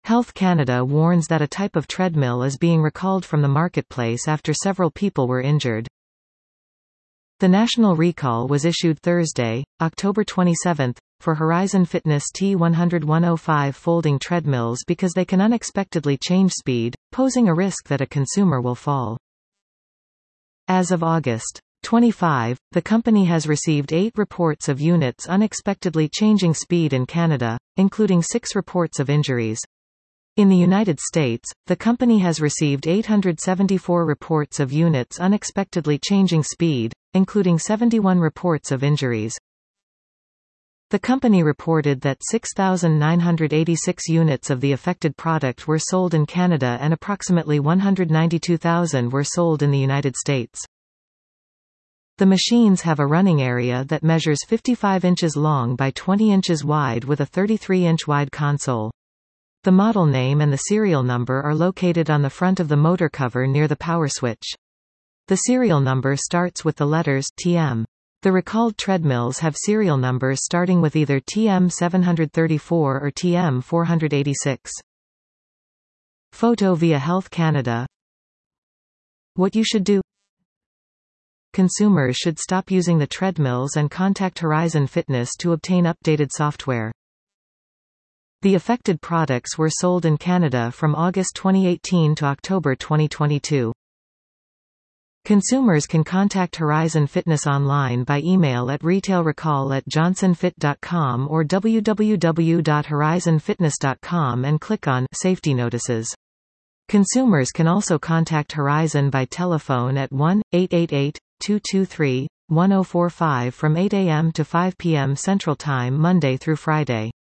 Health Canada warns that a type of treadmill is being recalled from the marketplace after several people were injured. The national recall was issued Thursday, October 27, for Horizon Fitness T100-105 folding treadmills because they can unexpectedly change speed, posing a risk that a consumer will fall. As of August 25, the company has received 8 reports of units unexpectedly changing speed in Canada, including 6 reports of injuries. In the United States, the company has received 874 reports of units unexpectedly changing speed, including 71 reports of injuries. The company reported that 6,986 units of the affected product were sold in Canada and approximately 192,000 were sold in the United States. The machines have a running area that measures 55 inches long by 20 inches wide with a 33-inch wide console. The model name and the serial number are located on the front of the motor cover near the power switch. The serial number starts with the letters TM. The recalled treadmills have serial numbers starting with either TM734 or TM486. Photo via Health Canada. What you should do: consumers should stop using the treadmills and contact Horizon Fitness to obtain updated software. The affected products were sold in Canada from August 2018 to October 2022. Consumers can contact Horizon Fitness online by email at retailrecall@johnsonfit.com or www.horizonfitness.com and click on Safety Notices. Consumers can also contact Horizon by telephone at 1-888-223-1045 from 8 a.m. to 5 p.m. Central Time Monday through Friday.